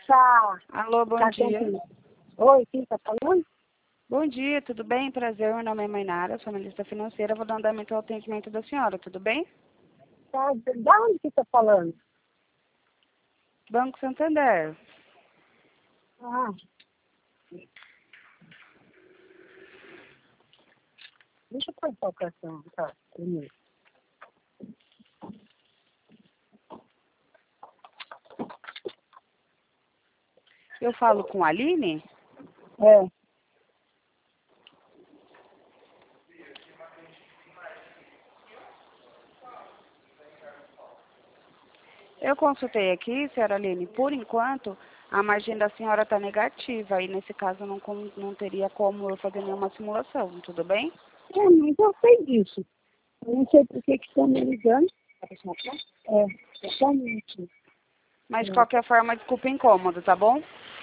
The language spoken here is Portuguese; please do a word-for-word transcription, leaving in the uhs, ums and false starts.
tá... Alô, bom tá dia. tentando. Oi, quem tá falando? Bom dia, tudo bem? Prazer, meu nome é Mainara, sou analista financeira, vou dar andamento ao atendimento da senhora, tudo bem? Tá, da onde que tá falando? Banco Santander. Ah. Deixa eu passar o cartão, tá, primeiro. Eu falo com a Aline? É. Eu consultei aqui, senhora Aline, por enquanto a margem da senhora está negativa e nesse caso não, com- não teria como eu fazer nenhuma simulação, tudo bem? É, mas eu sei disso. Eu não sei por que que estão me ligando. É, exatamente. Mas de É. qualquer forma, desculpa o incômodo, tá bom?